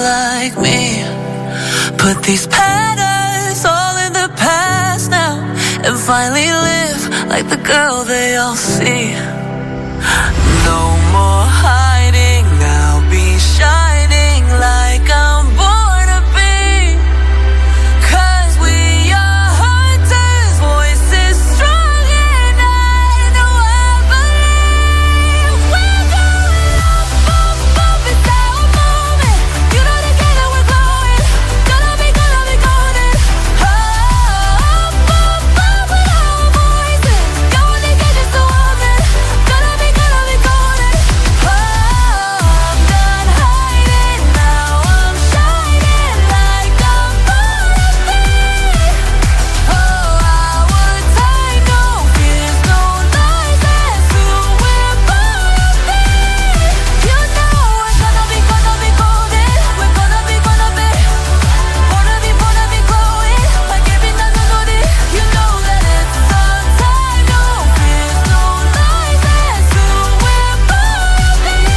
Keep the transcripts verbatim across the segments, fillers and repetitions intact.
like me. Put these patterns all in the past now and finally live like the girl they all see. No more hiding, I'll be shining like I'm born to be. Cause we are hunters, voices strong and I know I believe. We're going up, up, up, it's our moment. You know together we're glowing. Gonna be, gonna be golden. Up, up, up with our voices. Going to get just a woman. Gonna be, gonna be golden. Oh, I'm done hiding, now I'm shining like I'm born to be. Oh, I would take no fears, no lies, that's who we're born to be. You know we're gonna be, gonna be golden. We're gonna be, gonna be, born to be, born to be glowing. Like every night I know that you know that it's our time. No fears, no lies, that's who we're born to be.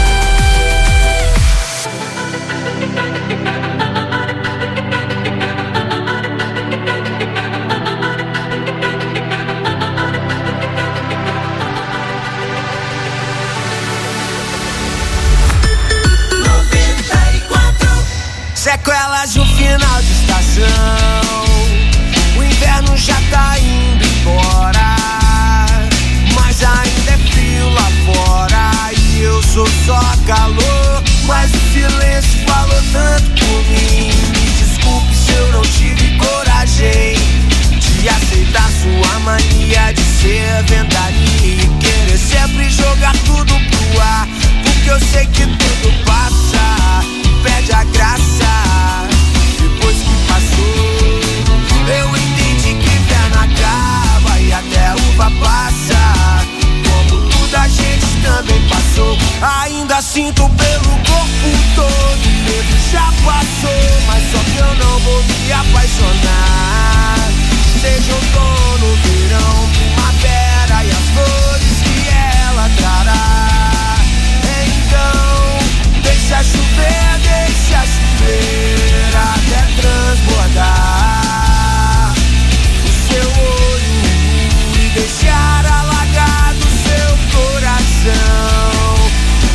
Sequelas de um final de estação. O inverno já tá indo embora, mas ainda é frio lá fora. E eu sou só calor, mas o silêncio falou tanto por mim. Me desculpe se eu não tive coragem de aceitar sua mania de ser ventania e querer sempre jogar tudo pro ar. Porque eu sei que tudo passa, perde a graça. Depois que passou, eu entendi que inverno acaba e até a uva passa. Como tudo a gente também passou. Ainda sinto pelo corpo todo, o medo já passou. Mas só que eu não vou me apaixonar. Seja outono, verão, primavera e as flores que ela trará. Então, deixa chover, deixa chover até transbordar o seu olho e deixar alagado seu coração.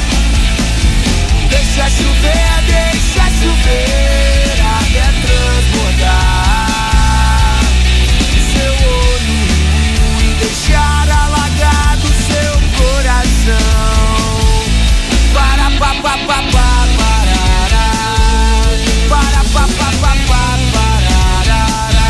Deixa chover, deixa chover até transbordar o seu olho e deixar alagado seu coração. Para pa pa pa pa parará. Para pa pa pa pa parará.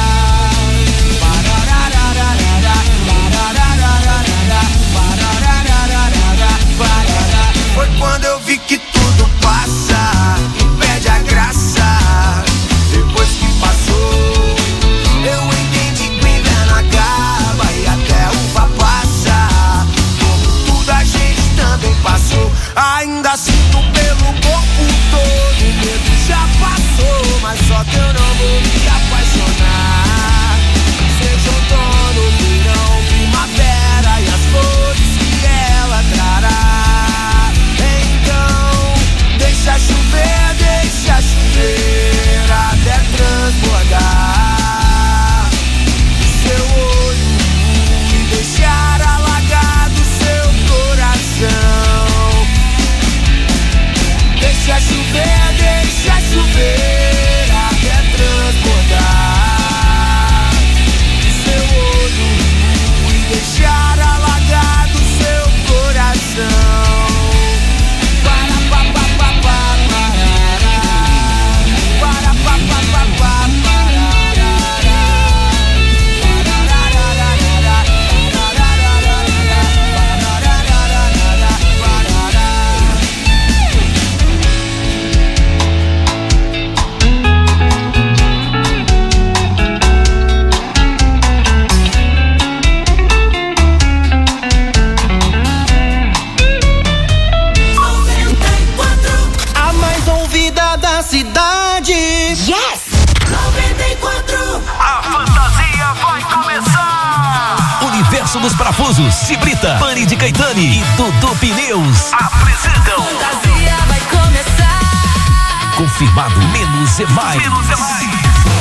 Parararararará. Parararararará. Parararararará. Parará. Foi quando eu vi que tudo passa, perde a graça. Depois que passou, eu entendi que o inverno acaba e até a uva passa. Como tudo a gente também passou. Ainda sinto pelo corpo todo, o medo já passou. Mas só que eu não vou me apaixonar. Seja outono, verão, primavera e as flores que ela trará. Então, deixa chover, deixa chover até transbordar o seu olho e deixar alagado seu coração. Deixa chover, deixa chover até transbordar o seu olho e deixar alagado seu coração. Para pa pa pa pa parará. Para pa pa pa pa parará. Parararararará. Parararararará. Parararararará. Parará. A mais ouvida da cidade. Yes! noventa e quatro. A fantasia vai começar! Universo dos Parafusos, Cibrita, Pani de Caetani e Dudu Pneus apresentam Fantasia vai começar. com Confirmado. Menos é mais. Menos é mais.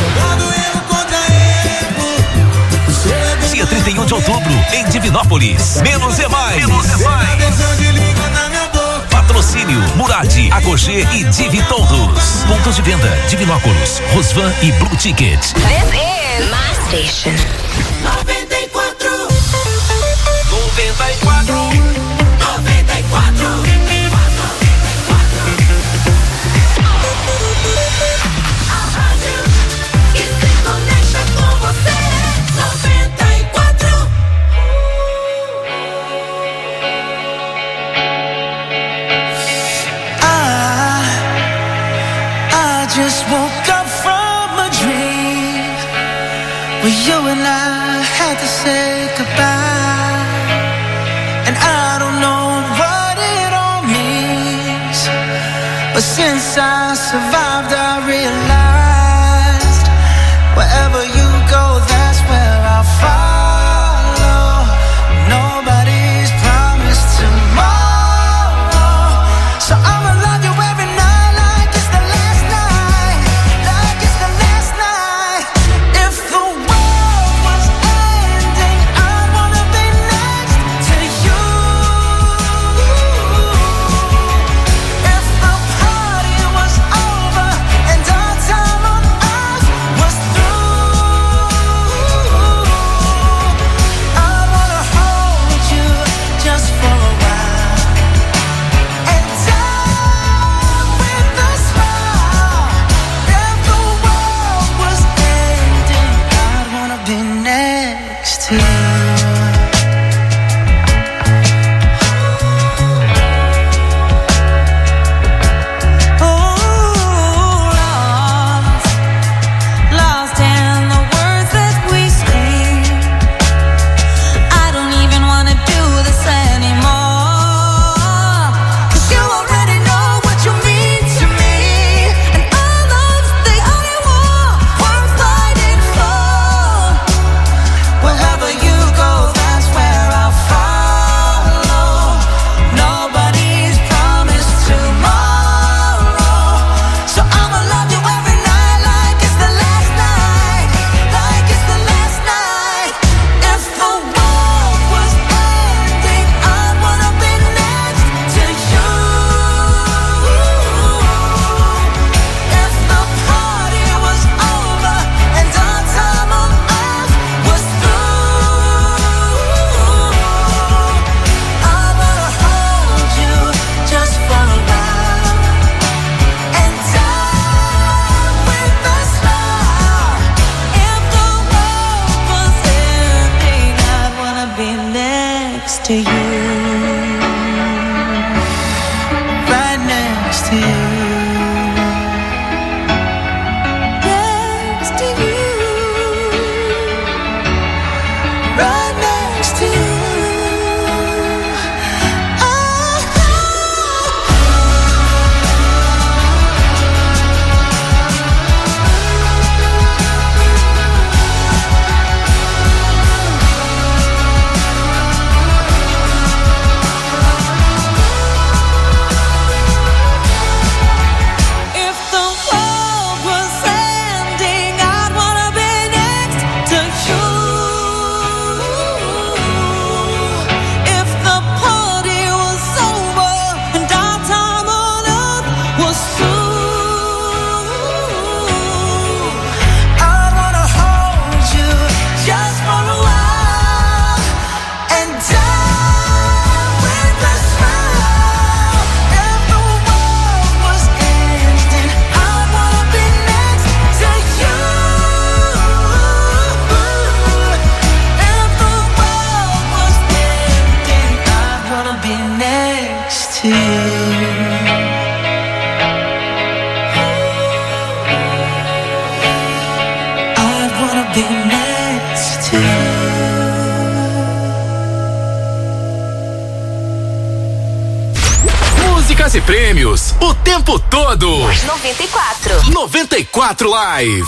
Dia trinta e um de outubro, em Divinópolis. Menos é mais. Menos é mais. Patrocínio Murad, Agogê e Divi Todos. Pontos de venda: Divinópolis, Rosvan e Blue Ticket. This is my station. noventa e quatro. noventa e quatro. noventa e quatro. Just woke up from a dream where you and I had to say goodbye, and I don't know what it all means, but since I survived I realized wherever you go, that's where I'll follow. Nobody's promised tomorrow, so I'ma love you every night. Músicas e prêmios o tempo todo. noventa e quatro. noventa e quatro Live.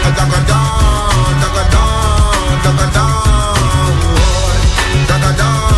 Da da da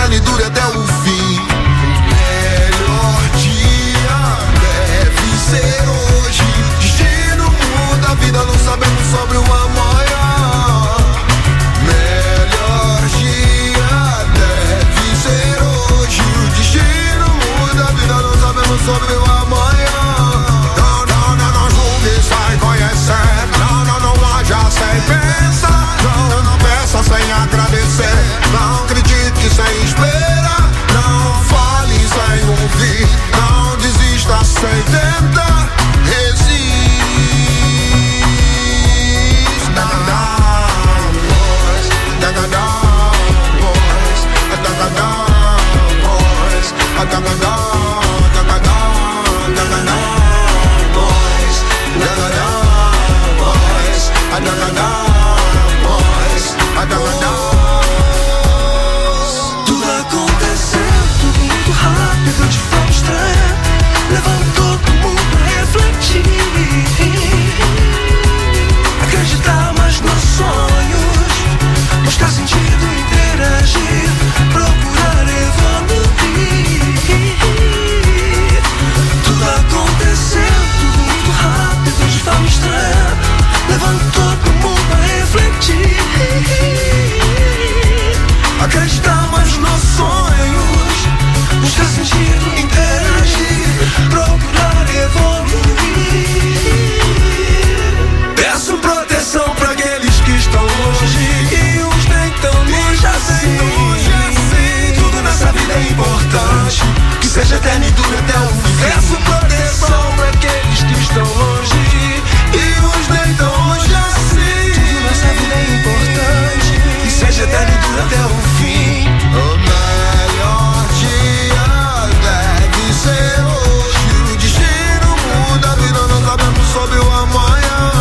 eterno e dure até o fim. Melhor dia deve ser hoje. Destino muda a vida, não sabemos sobre o amanhã. Melhor dia deve ser hoje. O destino muda a vida, não sabemos sobre o amanhã. Não, não, não, não julgue sem conhecer. Não, não, não haja sem pensar. Não, não, não peça sem agradecer. Não critique sem esperar. Não fale sem ouvir. Não desista sem tentar. Resiste. Tudo aconteceu, tudo muito rápido, de forma estranha. Levantou todo mundo a refletir. Acreditar mais nos sonhos, buscar sentido, interagir, procurar evoluir. Tudo aconteceu, tudo muito rápido, de forma estranha. Levantou todo mundo a refletir. Acreditar mais nos sonhos, buscar sentido, interagir, procurar evoluir. Peço proteção pra aqueles que estão longe e uns nem tão longe assim. Tudo nessa vida é importante, que seja eterno e dure até o fim. Peço proteção pra aqueles que estão longe e uns nem tão longe assim. Tudo nessa vida é importante, que seja eterno e dure até o fim. O melhor dia deve ser hoje. O destino muda a vida, não sabemos sobre o amanhã.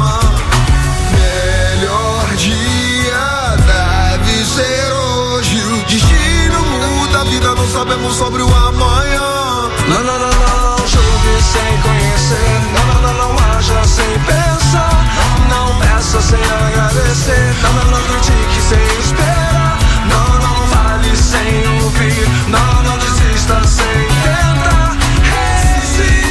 Melhor dia deve ser hoje. O destino muda a vida, não sabemos sobre o amanhã. Não, não, não, não, julgue sem conhecer. Não, não, não, não haja sem pensar. Não peça sem agradecer. Não, não, não critique sem esperar. Não, não fale sem ouvir. Não, não desista sem tentar. Resista.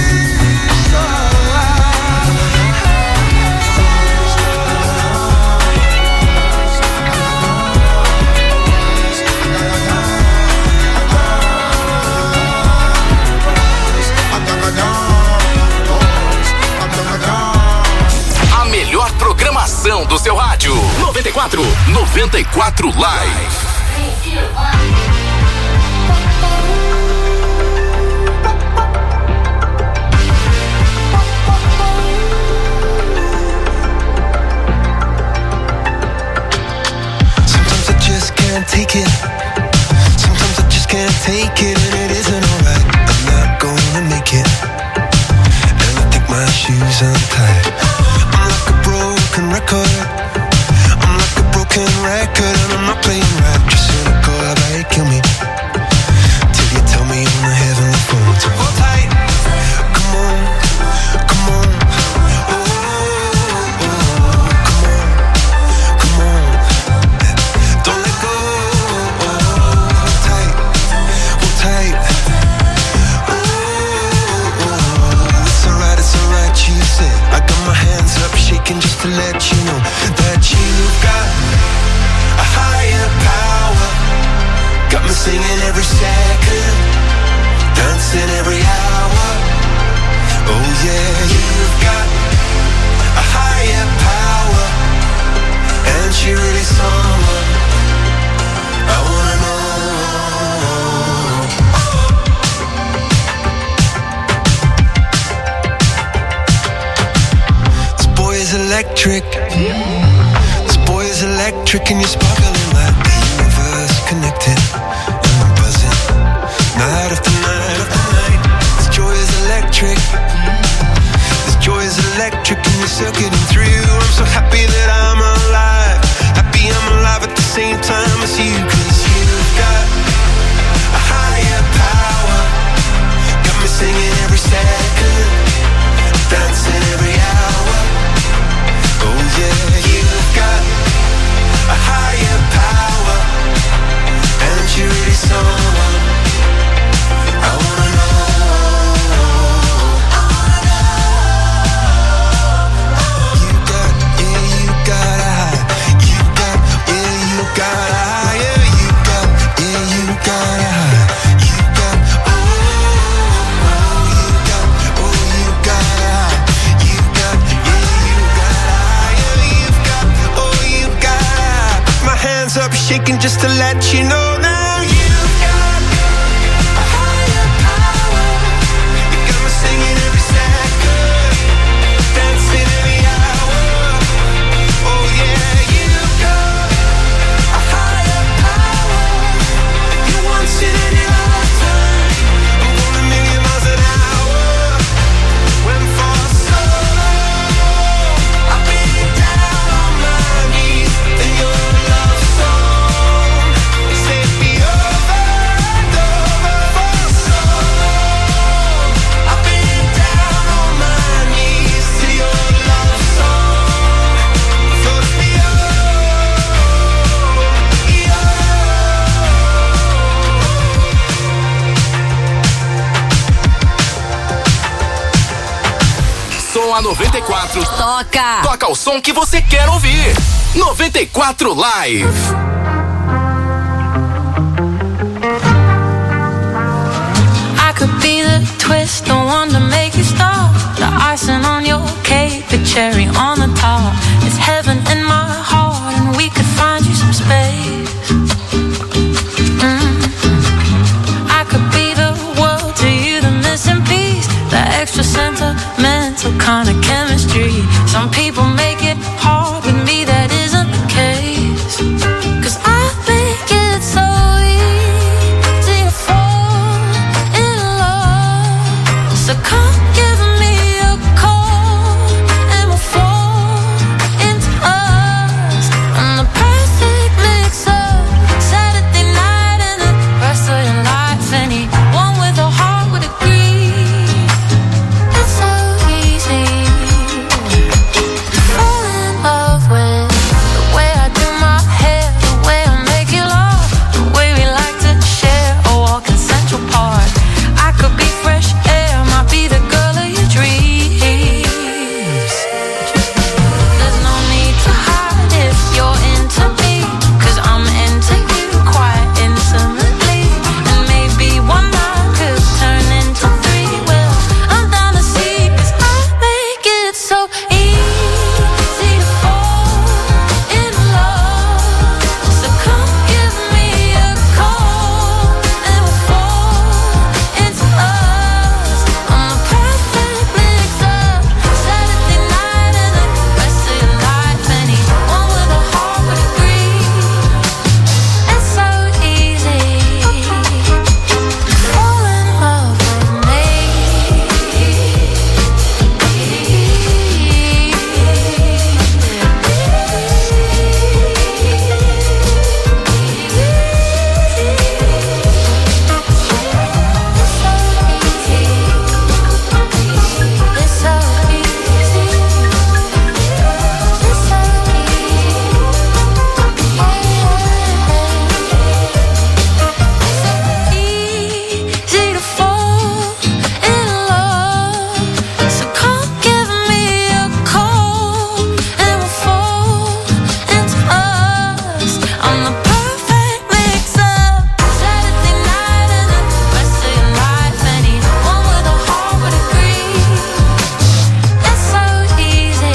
A melhor programação do seu rádio. noventa e quatro, noventa e quatro Live. Sometimes I just can't take it. Sometimes I just can't take it, and it isn't alright. I'm not gonna make it, and I think my shoes untied. I'm like a broken record. I'm like a broken record, and I'm not playing right. Just cynical, how about you kill me till you tell me on the heavenly phone to hold tight. Come on, come on. Oh, oh, oh, come on, come on. Don't let go. Oh, hold tight, hold tight. Oh, oh, oh. It's alright, it's alright, you said. I got my hands up, shaking just to let you know that you've got a higher power. Got me singing every second, dancing every hour. Oh yeah, you've got a higher power, and she really someone I wanna know. This boy is electric. This boy is electric, and you're sparkling like the universe connected. And I'm buzzing night after night after night. This joy is electric. This joy is electric, and you're circuiting through. I'm so happy that I'm alive. Happy I'm alive at the same time as you. Cause you've got a higher power. Got me singing every second, dancing every hour. Oh yeah, you've got a higher power. shaking just to let you know now you've got a higher power. You got me singing every second, dancing every hour. Oh yeah, you've got a higher power. You want it in your lifetime. I'm going a million miles an hour. When for so long I've been down on my knees in your love song. Say it be over and over for so long. I've been down on my knees to your love song. So it's me, oh, Som a noventa e quatro. Toca. Toca o som que você quer ouvir. noventa e quatro Live. I could be the twist, the one to make you stop. The icing on your cake, the cherry on the top. It's heaven in my heart, and we could find you some space. Mm. I could be the world to you, the missing piece, the extra sentimental kind of chemistry. Some people make it hard, with me that isn't the case. 'Cause I make it so easy to fall in love. So come give me a call and we'll fall into us. And the perfect mix of Saturday night and the rest of your life. Anyone with a heart would agree. It's so easy to fall in love with the way I do my hair, the way I make you laugh, the way we like to share a walk in Central Park. I could be fresh air, might be the girl of your dreams. There's no need to hide if you're into me, 'cause I'm into you quite intimately. And maybe one night could turn into three. Well, I'm down to see, 'cause I make it so easy to fall in love. So come give me a call and we'll fall into us. I'm the perfect mix of Saturday night and the rest of your life. Anyone with a heart would agree. It's so easy to fall in love with me. It's so easy. It's so easy to fall in love. So come give me a call and we'll fall into us. I'm the perfect mix of Saturday night and the rest of your life. Anyone with a heart would agree. It's so easy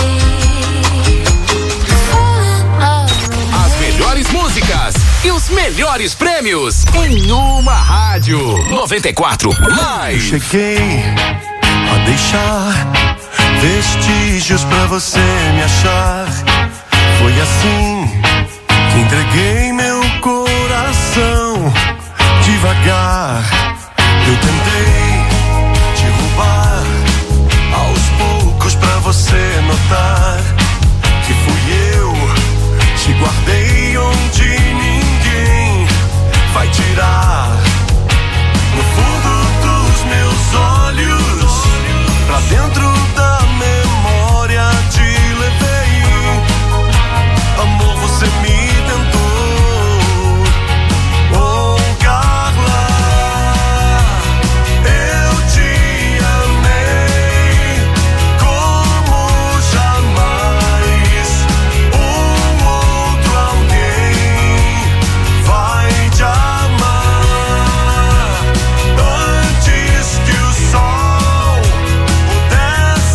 to fall in love with As melhores músicas e os melhores prêmios em uma rádio. noventa e quatro Live. Cheguei a deixar vestígios pra você me achar. Foi assim que entreguei meu coração devagar. Eu tentei te roubar aos poucos pra você notar que fui eu. Te guardei onde ninguém vai tirar. No fundo dos meus olhos, pra dentro da memória te levei. Amor, você me tentou. Oh, Carla, eu te amei como jamais um outro alguém vai te amar. Antes que o sol pudesse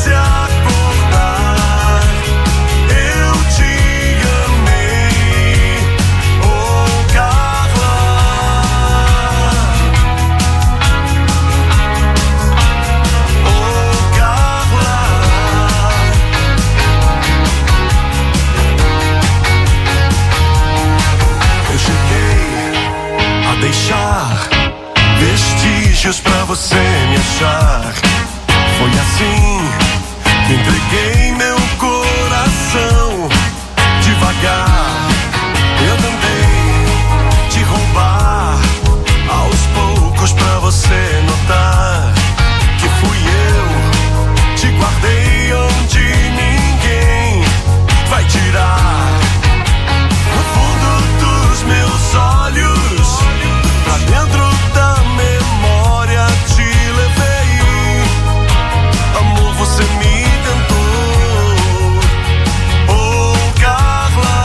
deixar vestígios pra você me achar. Foi assim que entreguei meu coração. Devagar eu tentei te roubar, aos poucos pra você notar que fui eu. Te guardei onde ninguém vai tirar. No fundo dos meus olhos, pra dentro da memória te levei. Amor, você me tentou. Oh, Carla,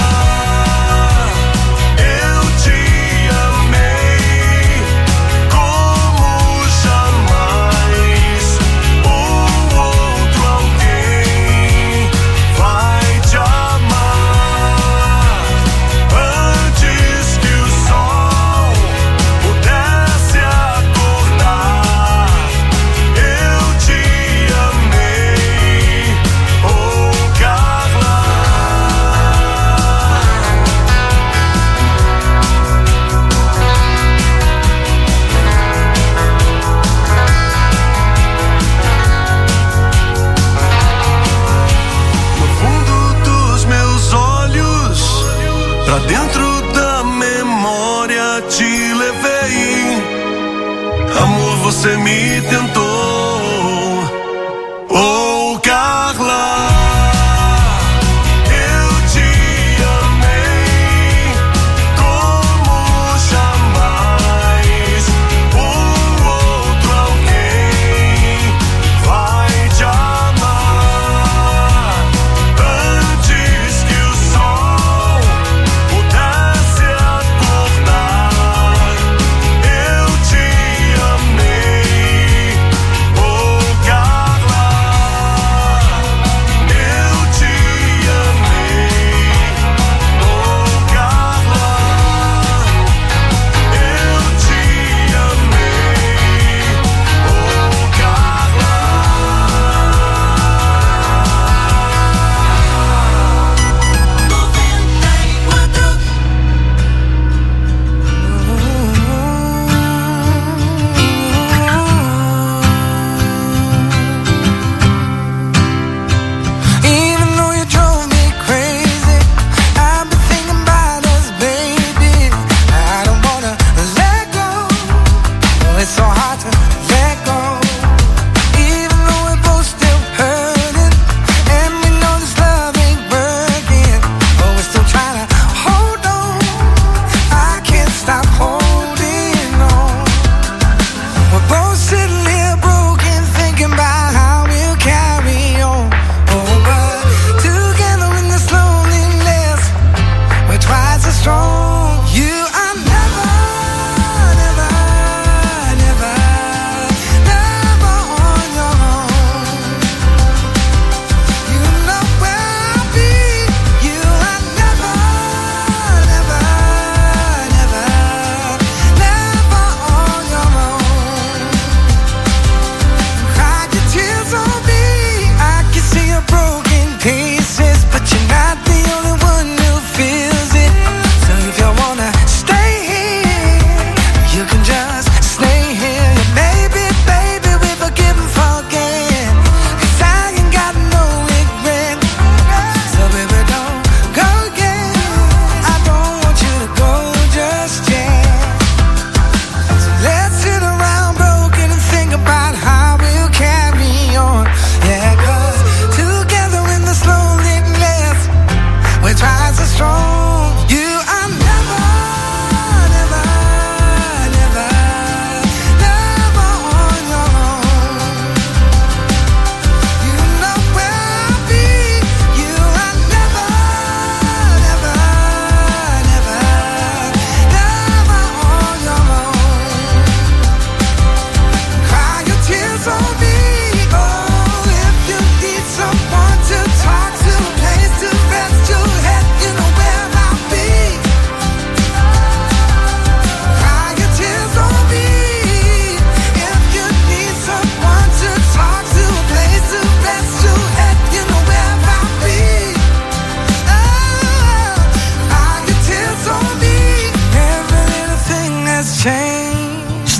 eu te amei como jamais um outro alguém vai te amar. Antes que o sol pudesse acordar, eu te amei. Oh, Carla. No fundo dos meus olhos, pra dentro da memória te levei. Amor, você me tentou. Oh, Carla, eu te amei como jamais um outro alguém vai te amar. Antes que o sol pudesse acordar, eu te amei.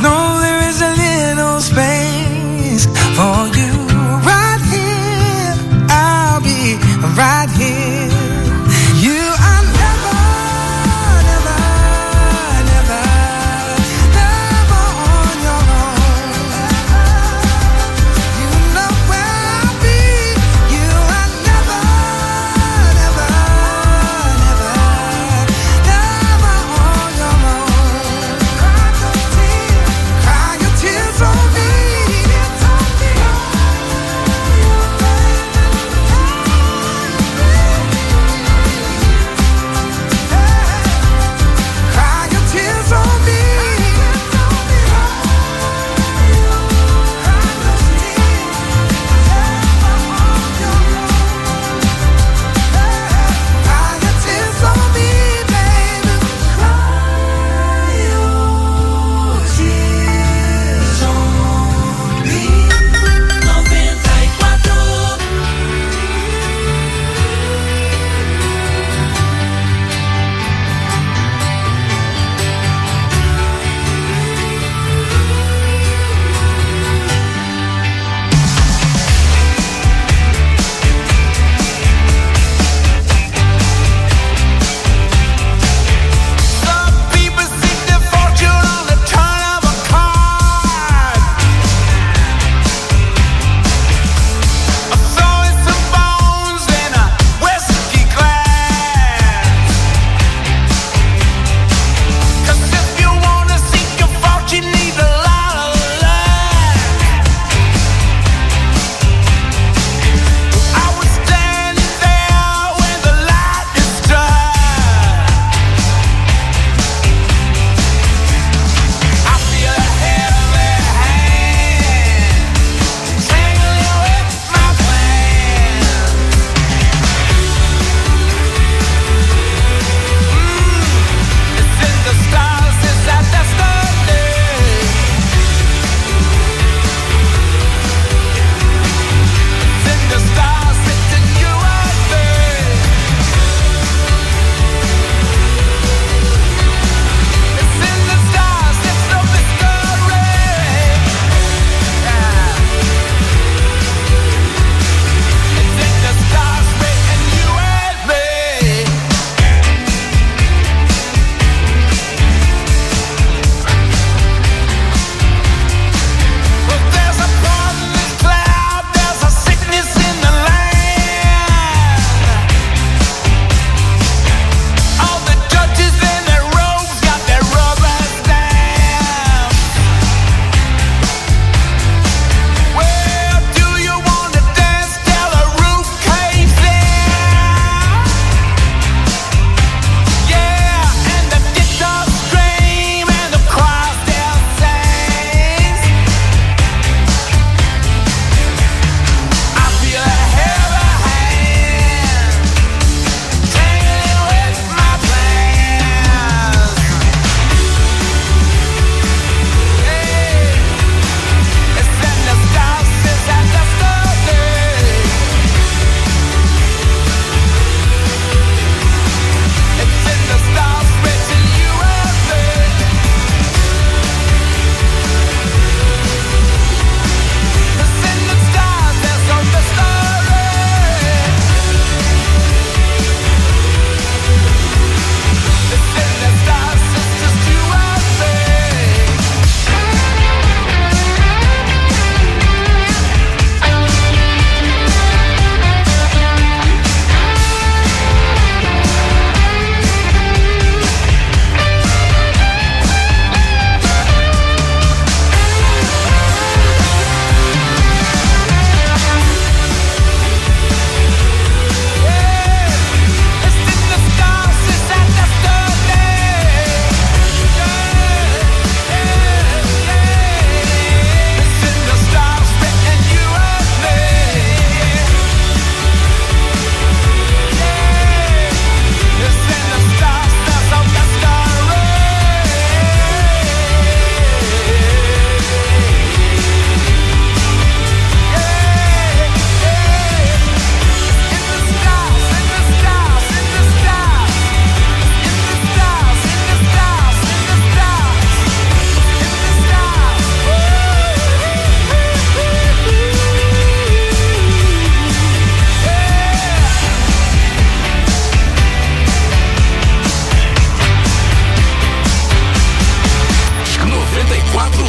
know there is a little space for you. Right here, I'll be right here. You are never, never, never, never on your own. You know where I'll be. You are never, never, never, never on your own. Cry your tears on me.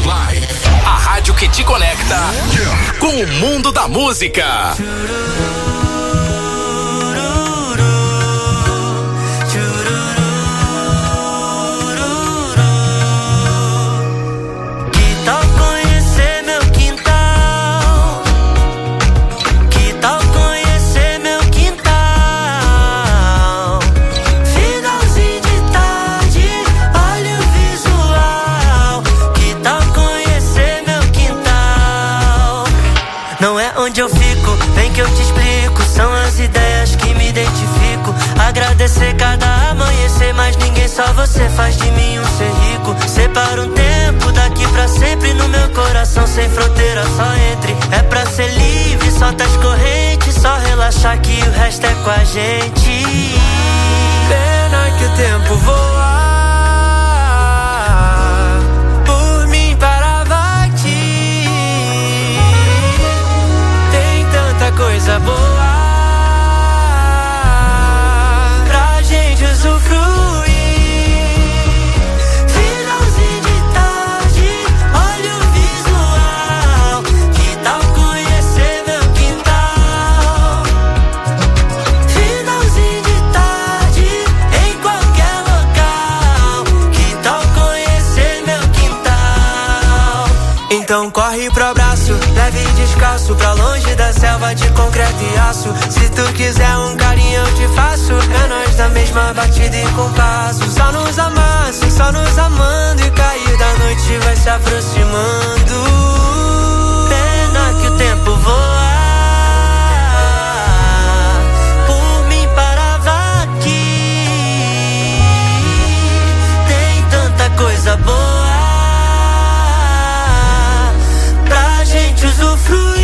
Live, a rádio que te conecta com o mundo da música. Onde eu fico, vem que eu te explico. São as ideias que me identifico. Agradecer cada amanhecer, mas ninguém, só você faz de mim um ser rico. Separa um tempo daqui pra sempre no meu coração, sem fronteira, só entre. É pra ser livre, solta as correntes, só relaxar que o resto é com a gente. Pena que o tempo voa. Coisa boa pra gente usufruir. Finalzinho de tarde, olha o visual. Que tal conhecer meu quintal? Finalzinho de tarde, em qualquer local. Que tal conhecer meu quintal? Então corre pro abraço, leve e descalço, pra longe da selva de concreto e aço. Se tu quiser um carinho eu te faço. É nós da mesma batida e compasso. Só nos amasso, só nos amando. E cair da noite vai se aproximando. Pena que o tempo voa. Por mim parava aqui. Tem tanta coisa boa pra gente usufruir.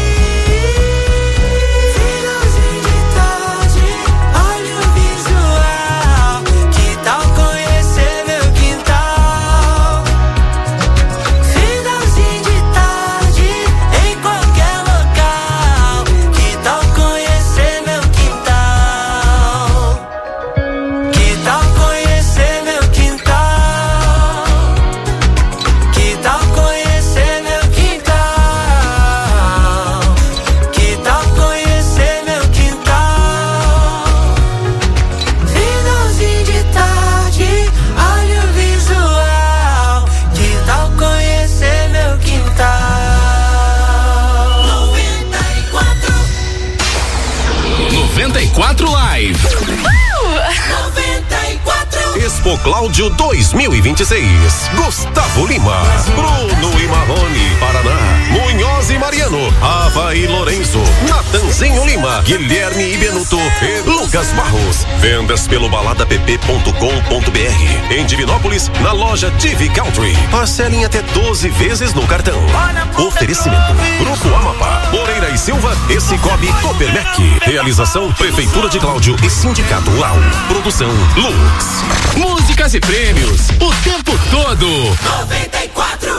noventa e quatro Live. noventa e quatro. Expo Cláudio dois mil e vinte e seis. Gustavo Lima, Bruno e Marrone, Paraná, Munhoz e Mariano, Ava e Lourenço, Natanzinho Lima, Guilherme e Benuto e Lucas Barros. Vendas pelo balada p p ponto com ponto b r. Em Divinópolis, na loja T V Country. Parcelem até doze vezes no cartão. Oferecimento: Grupo Amapá, Moreira e Silva e Cicobi Copermec. Realização: Prefeitura de Cláudio e Sindicato Rural. Produção: Lux. Músicas e prêmios o tempo todo. noventa e quatro.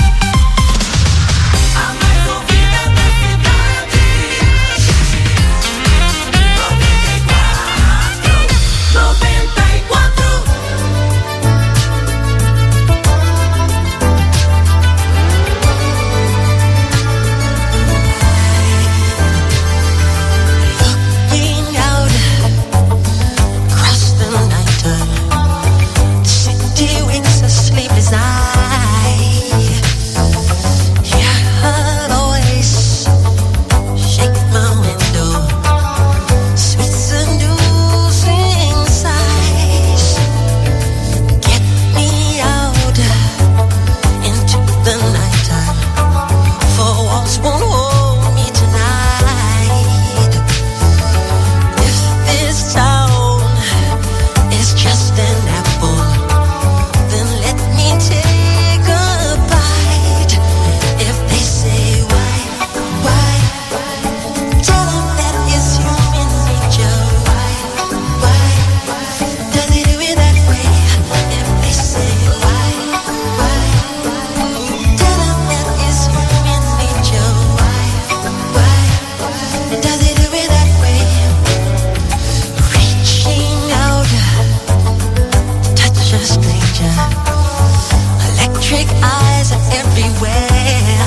A mais ouvida da cidade. noventa e quatro. noventa e quatro. Looking out across the night, the city wakes a sleepless eye. everywhere.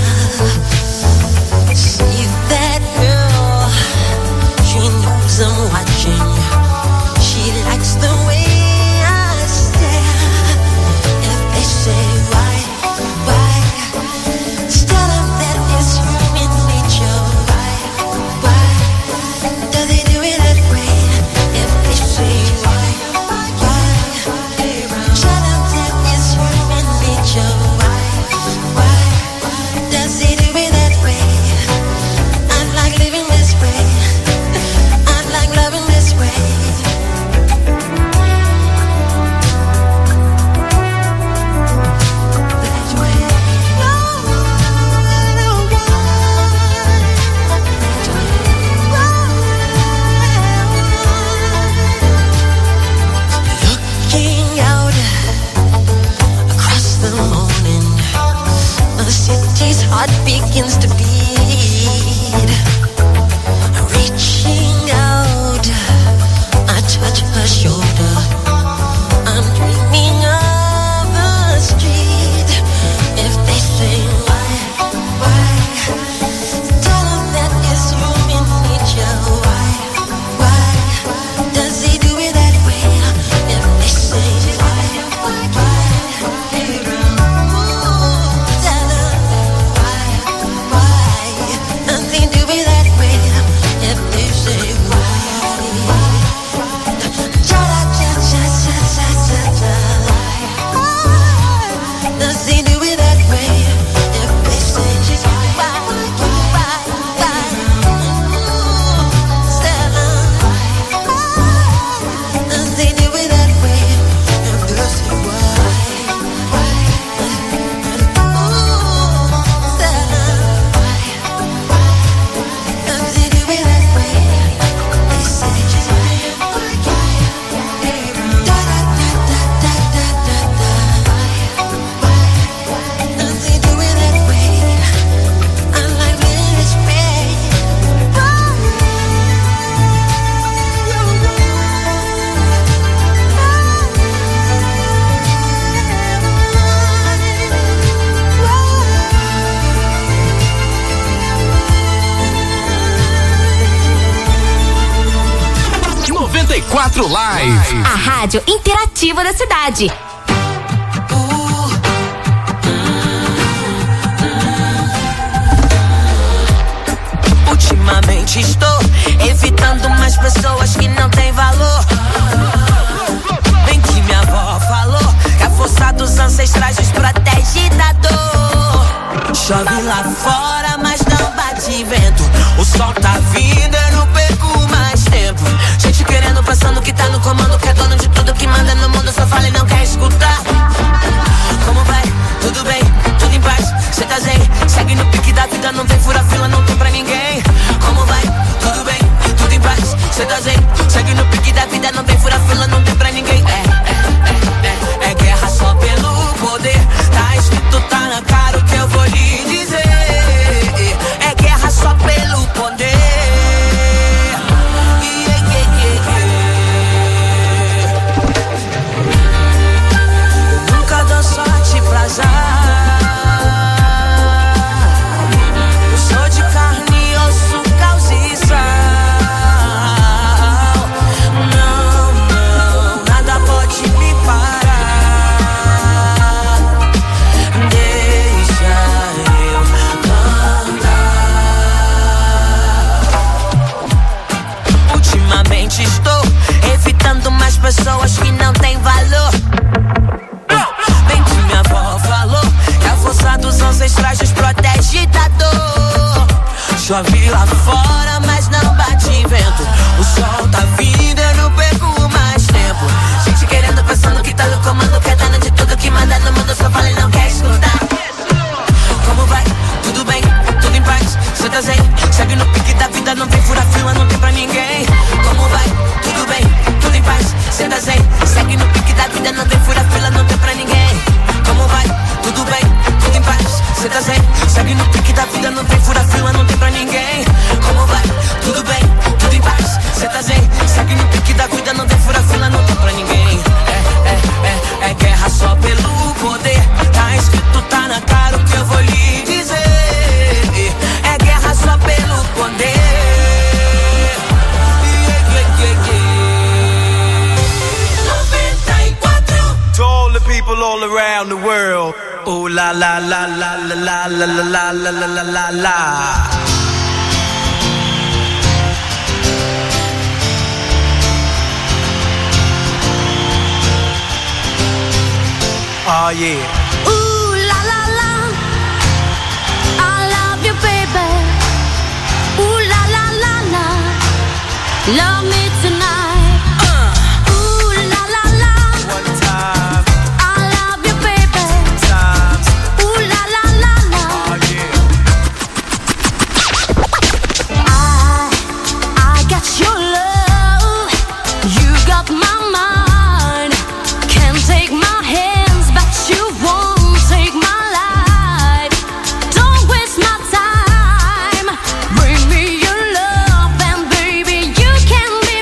See that girl, she knows I'm watching. She likes the way I stare. If they say why, why, instead of that is human nature. Why, why, do they do it that way? If they say why, why, instead of that is human nature. Why, why, does he do it that way? I like living this way. I like loving this way. Looking out across the morning, the city's heart begins to beat. Reaching out, I touch her shoulder. I'm dreaming of the street. If they say why, why, tell them that is human nature. Why, why, does he do it that way? If they say why, why, tell them why, why, does he do it that way? If they say why, cha cha cha cha cha cha cha, does he do it that way? If they say why, why, why, tell them does he do it that way? If they say why, why, tell them does he do it that way? They say da da da da da da da da. Does he do it that way? I like living this way. noventa e quatro Live. A rádio interativa da cidade. Ultimamente estou evitando mais pessoas que não têm valor. Bem que minha avó falou que a força dos ancestrais nos protege da dor. Chove lá fora, mas não bate vento. O sol tá vindo, eu não perco mais tempo. Gente querendo, pensando que tá no comando, que é dono de tudo, que manda no mundo, só fala e não quer escutar. Como vai? Tudo bem? Tudo em paz? Cê tá zen? Segue no pique da vida, não tem fura fila, não tem pra ninguém. Como vai? Tudo bem? Tudo em paz? Cê tá zen? Segue no pique da vida, não tem fura fila, não tem pra ninguém. É, é, é, é guerra só pelo poder. Tá escrito, tá na cara o que eu vou lhe dizer. É guerra só pelo poder. Yeah, yeah, yeah, yeah. Nunca dou sorte pra azar. Eu sou de carne, osso, caos e sal. Não, não, nada pode me parar. Deixa eu cantar. Ultimamente estou evitando mais pessoas que não têm valor. Bem que minha avó falou que a força dos ancestrais nos protege da dor. Chove lá fora, mas não bate vento. O sol tá vindo, eu não perco mais tempo. Gente querendo, pensando que tá no comando, que é dona de tudo, que manda no mundo, só fala e não quer escutar. Como vai? Tudo bem? Tudo em paz? Cê tá zen? Segue no pique da vida, não tem fura fila, não tem pra ninguém. Como vai? Tudo bem? Tudo em paz? Cê tá zen? Segue no pique da vida, não tem fura fila, não tem pra ninguém. Como vai? Tudo bem? Tudo em paz? Cê tá zen? Segue no pique da vida, não tem fura fila, não tem pra ninguém. Como vai? Tudo bem? Tudo em paz? Cê tá zen? Segue no pique da vida, não tem fura fila, não tem pra ninguém. É, é, é, é guerra só pelo poder. Tá escrito, tá na cara o que eu la la la la la la la la la la la la la. Oh yeah. Ooh la la la, I love you, baby. Ooh la la la la, love me tonight. Uh. Ooh la la la, one time, I love you, baby. times, Ooh la la la la, oh yeah. I I got your love, you got my mind. Can't take my hands, but you won't take my life. Don't waste my time. Bring me your love, and baby, you can be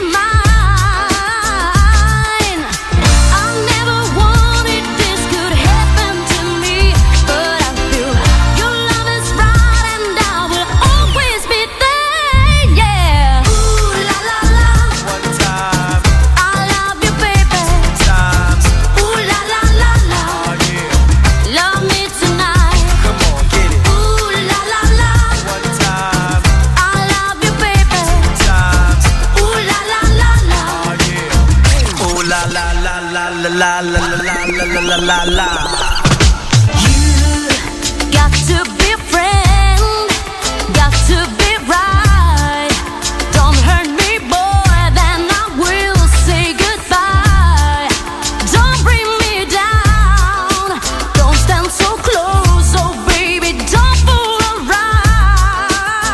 mine. I never wanted this could happen to me, but I feel your love is right, and I will always be there. Yeah. Ooh la la la, One time, I love you, baby. times, Ooh la la la la, oh yeah. love me tonight. Come on, get it. Ooh la la la, One time, I love you, baby. times, Ooh la la la la, oh yeah. Ooh la la la la la la la la la la la la. you got to be a friend, got to be right. Don't hurt me, boy, then I will say goodbye. Don't bring me down, don't stand so close, oh baby, don't fool around.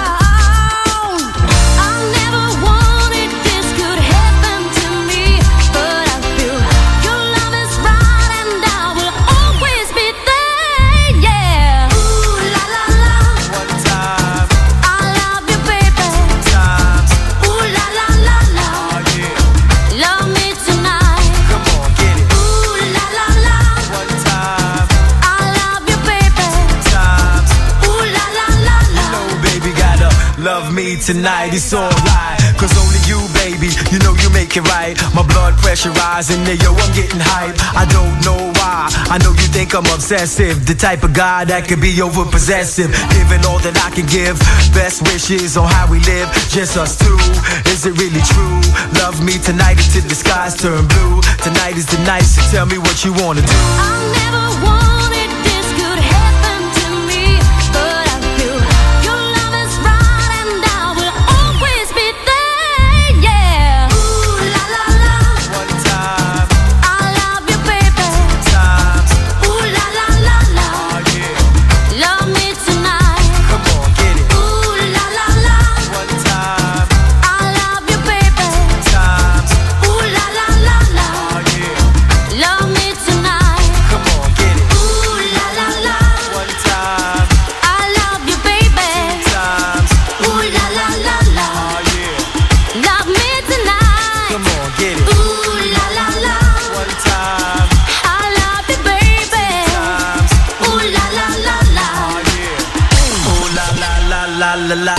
I never wanted this could happen to me, but I feel your love is right, and I will always be there. Yeah. Ooh la la la, One time, I love you, baby. times, Ooh la la la la, oh yeah. love me tonight. Come on, get it. Ooh la la la, One time, I love you, baby. times, Ooh la la la la. oh baby, gotta love me tonight. It's alright, cause only you, baby, you know you make it right. My blood pressure rising, yeah, yo, I'm getting hype. I don't know why, I know you think I'm obsessive, the type of guy that could be over possessive, giving all that I can give, best wishes on how we live, just us two. Is it really true? Love me tonight until the skies turn blue. Tonight is the night, so tell me what you wanna do. I never wanted this could happen to me, but I feel your love is right, and I will always be there. Yeah. Ooh la la la, One time, I love you, baby. times, Ooh la la la la, oh yeah. love me tonight. Come on, get it. Ooh la la la, One time, I love you, baby. times, Ooh la la la la, oh yeah. love me tonight. Come on, get it. Ooh la la la, One time, I love you, baby. times, Ooh la la la la, oh yeah. love me tonight. Come on, get it. Ooh la la la, One time, I love you, baby. times, Ooh la la la la. oh yeah. Ooh la la la la la la la.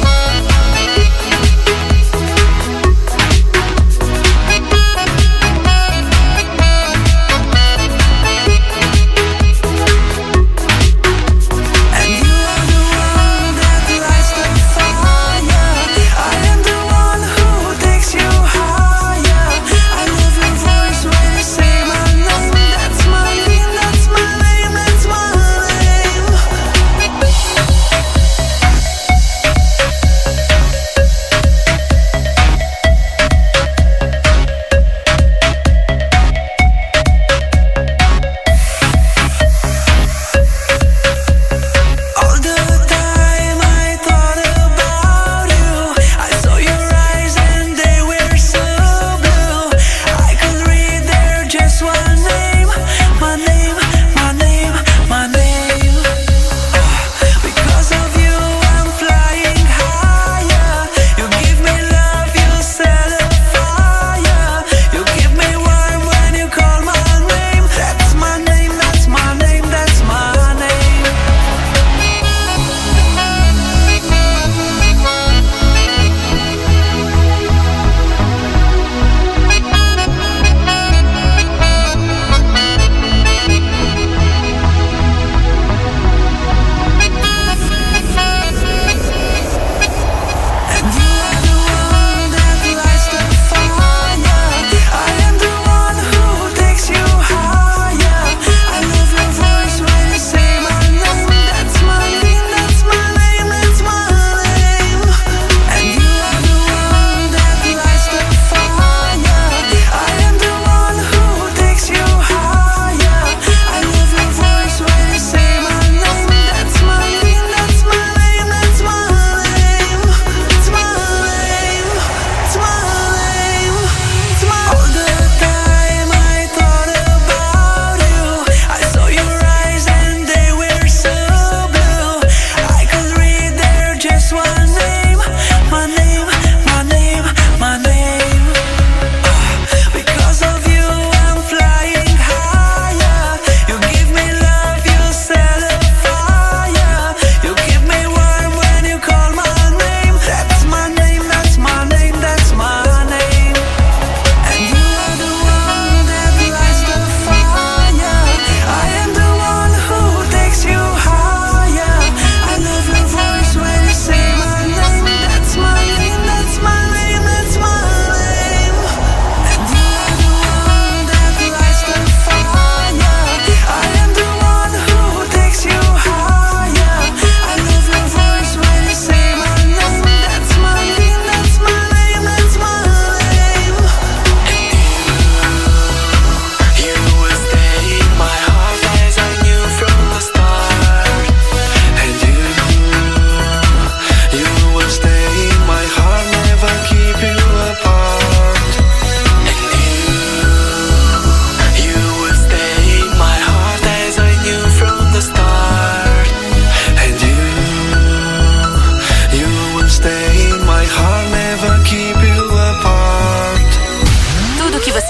Ooh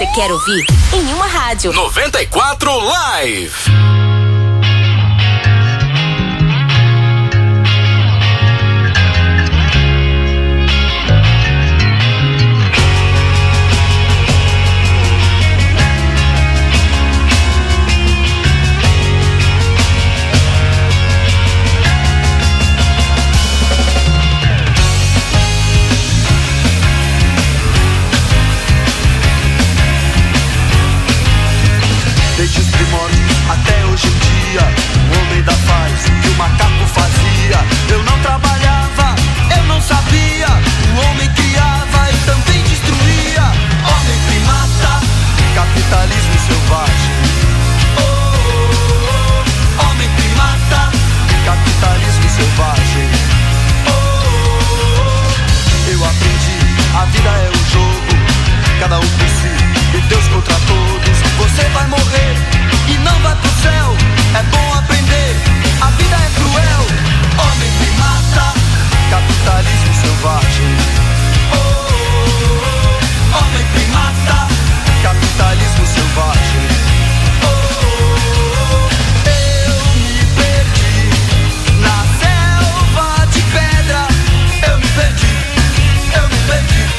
quer ouvir em uma rádio. noventa e quatro Live. Desde os primórdios até hoje em dia, o homem ainda faz o que o macaco fazia. Eu não trabalhava, eu não sabia. O homem criava e também destruía. Homem primata, capitalismo selvagem. Oh, oh, oh. Homem primata, capitalismo selvagem. Oh, oh, oh. Eu aprendi, a vida é um jogo, cada um por si e Deus contra todos. Você vai morrer e não vai pro céu. É bom aprender, a vida é cruel. Homem primata, capitalismo selvagem. Oh, oh, oh. Homem primata, capitalismo selvagem. Oh, oh, oh. Eu me perdi na selva de pedra. Eu me perdi, eu me perdi.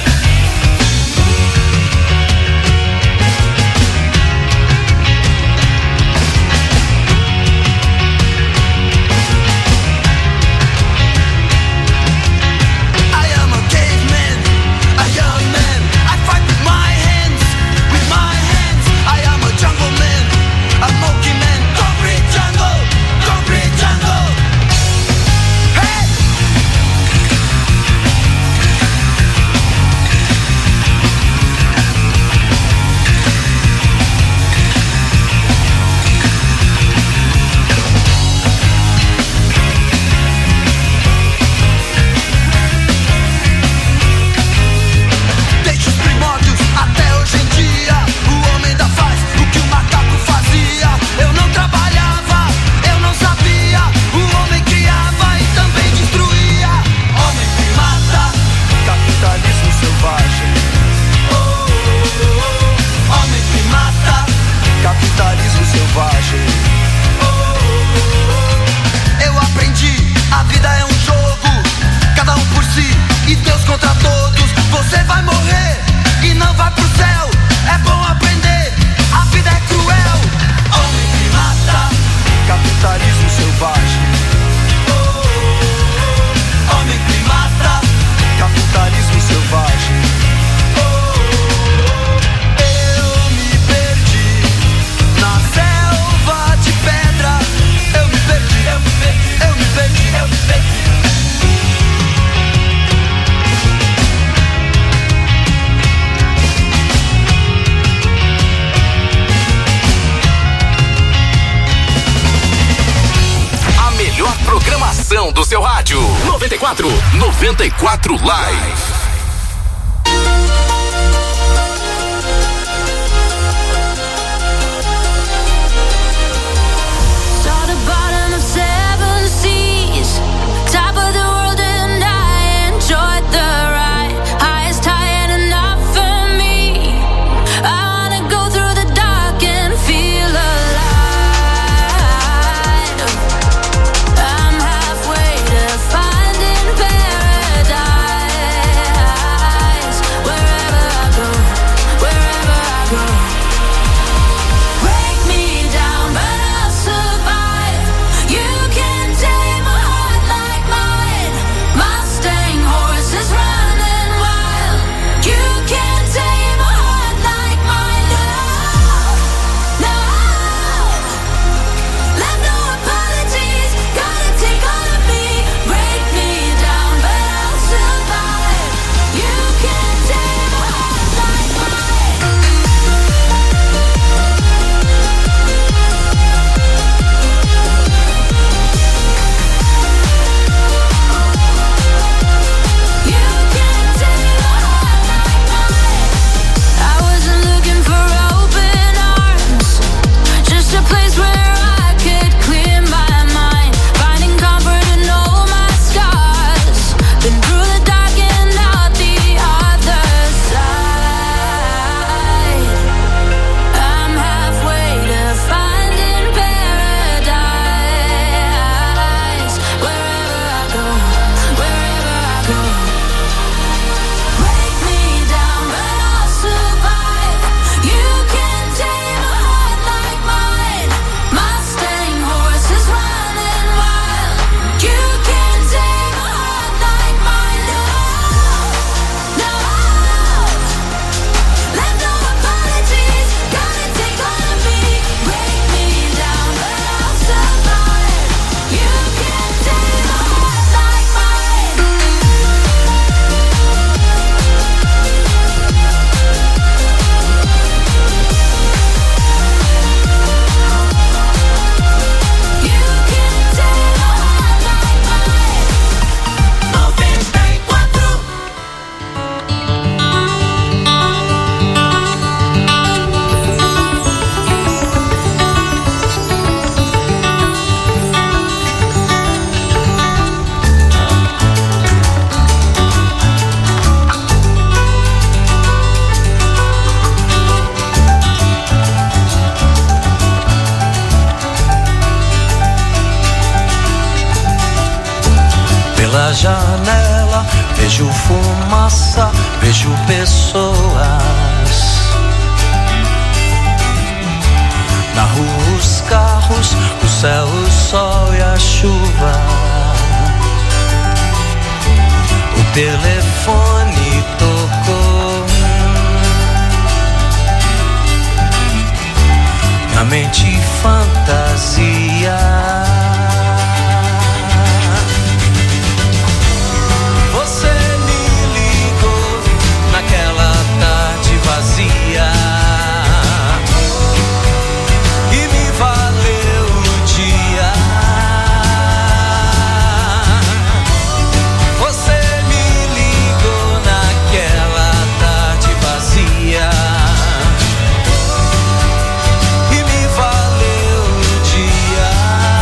Do seu rádio. noventa e quatro, noventa e quatro Live. Paradise. Pela janela vejo fumaça, vejo pessoas. Na rua os carros, o céu, o sol e a chuva. O telefone tocou. Na mente fantasia. Você me ligou naquela tarde vazia e me valeu o dia. Você me ligou naquela tarde vazia e me valeu o dia.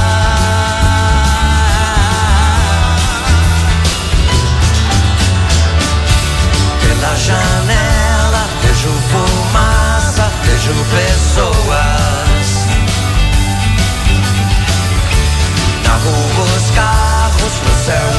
Pela janela vejo fumaça, vejo pessoas. Na rua os carros, no céu